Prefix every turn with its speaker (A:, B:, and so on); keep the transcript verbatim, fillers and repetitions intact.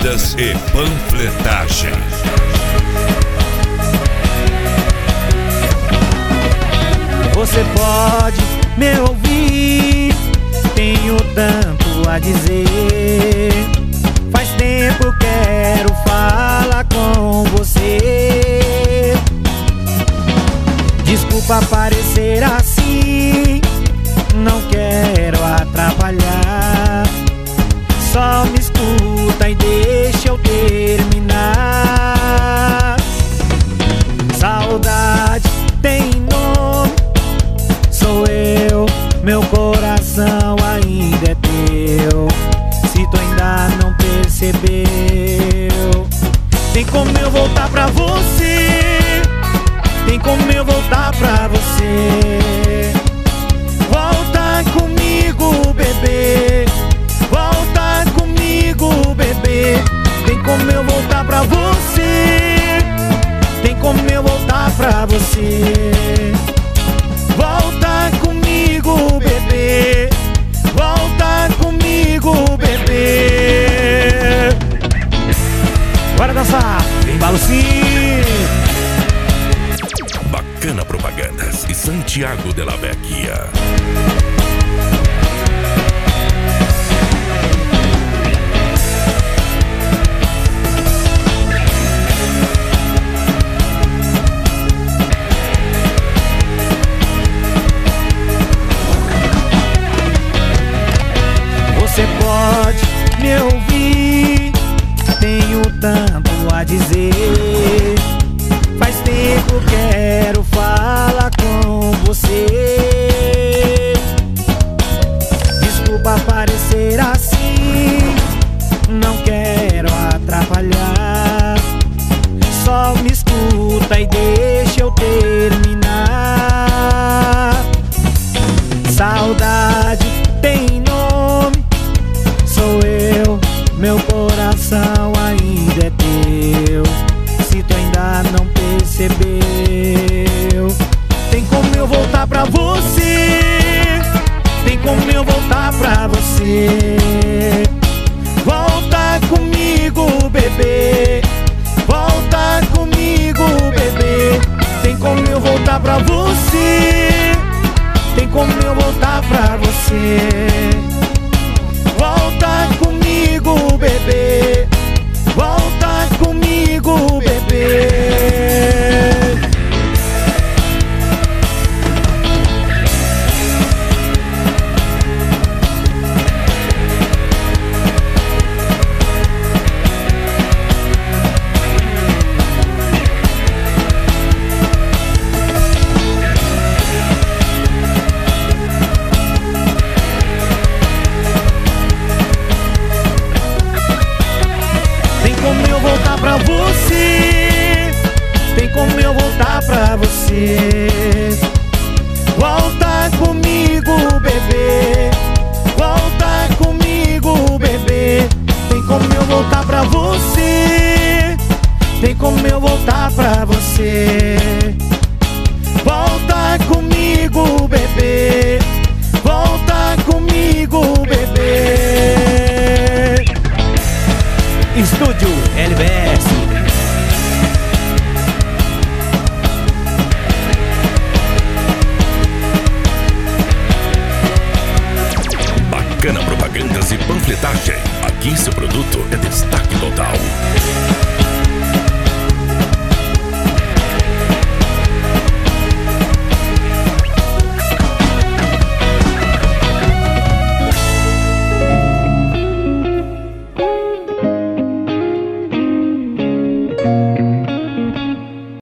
A: propagandas e panfletagem.
B: Você pode me ouvir, tenho tanto a dizer. Faz tempo quero falar com você. Desculpa parecer assim, não quero atrapalhar. Só me escuta e deixa eu terminar. Saudade tem nome, sou eu, meu coração ainda é teu. Se tu ainda não percebeu, tem como eu voltar pra você, tem como eu voltar pra você. Volta comigo, bebê, volta comigo, bebê. Tem como eu voltar pra você, tem como eu voltar pra você. Volta comigo, bebê, volta comigo, bebê. Bora dançar, embalo sim.
A: Bacana Propagandas e Santiago de la Vecchia.
B: Você pode me ouvir, tenho tanto a dizer. Faz tempo quero falar com você. Desculpa parecer assim, não quero atrapalhar. Só me escuta e deixa eu terminar. Saudade tem nome, sou eu, meu coração ainda é teu. Se tu ainda não percebeu, tem como eu voltar pra você, tem como eu voltar pra você. Volta comigo, bebê, volta comigo, bebê. Tem como eu voltar pra você, tem como eu voltar pra você. Volta comigo, bebê, volta comigo, bebê. Tem como eu voltar pra você, tem como eu voltar pra você. Volta comigo, bebê, volta comigo, bebê. Tem como eu voltar pra você, tem como eu voltar pra você. Volta comigo, bebê, volta comigo, bebê. Estúdio L B S.
A: Bacana Propagandas e Panfletagem. Aqui seu produto é destaque total.